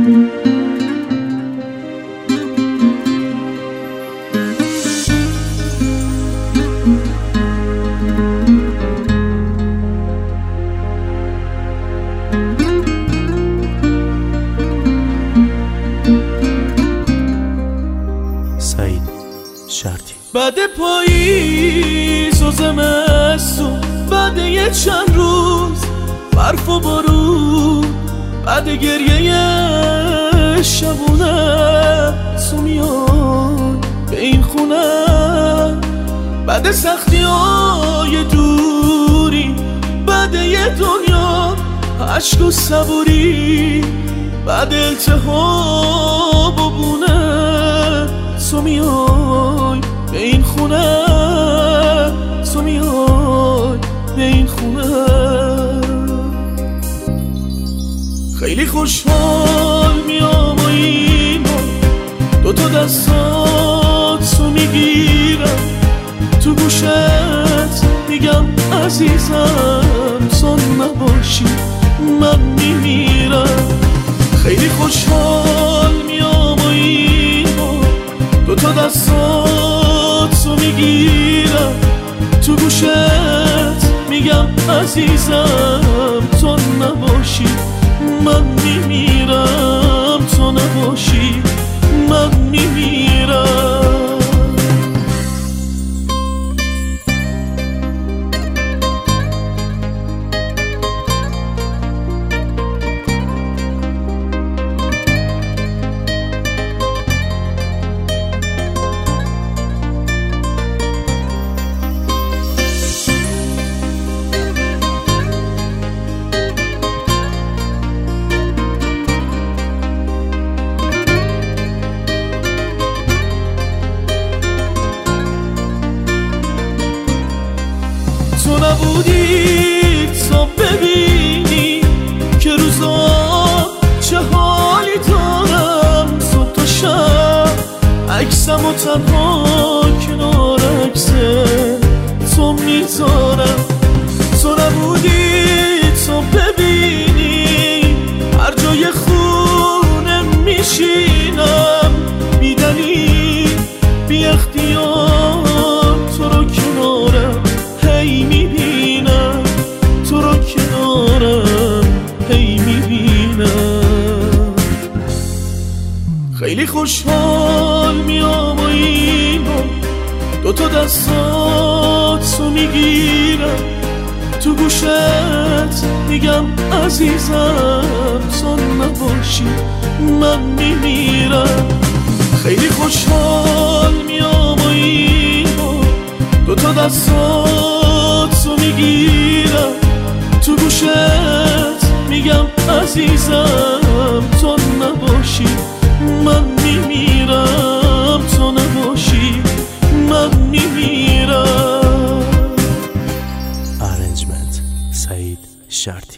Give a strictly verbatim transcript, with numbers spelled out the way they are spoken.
سعید شرطی. بعد پاییز و زمستون، بعد یه چند روز برف و بارون، بعد گریه شبونه تو میای به این خونه، بعد سختی های دوری، بعد یه دنیا عشق و صبوری، بعد التهاب و بونه تو میای به این خونه، تو میای به این خونه. خیلی خوشحال میام و این دو تا دستاتو میگیرم، تو گوشت میگم عزیزم تو نباشی من میمیرم. خیلی خوشحال میام و این دو تا دستاتو میگیرم، تو گوشت میگم عزیزم تو نباشی من میمیرم، تو نباشی من میمیرم. تو نبودی تا ببینی که روزا چه حالی دارم، صبح تا شب عکسم و تنها کنار عکسه تو میذارم. تو نبودی تا ببینی هر جای خونه میشینم، بی دلیل بی اختیار تو رو کنارم هی میبینم، تو رو کنارم هی میبینم. خیلی خوشحال میام و این دو تا دستاتو میگیرم، تو گوشت میگم عزیزم تو نباشی من میمیرم. خیلی خوشحال میام و این دو تا دستاتو میگیرم، تو گوشت میگم عزیزم تو نباشی من میمیرم، تو نباشی من میمیرم. ارنجمنت سعید شرطی.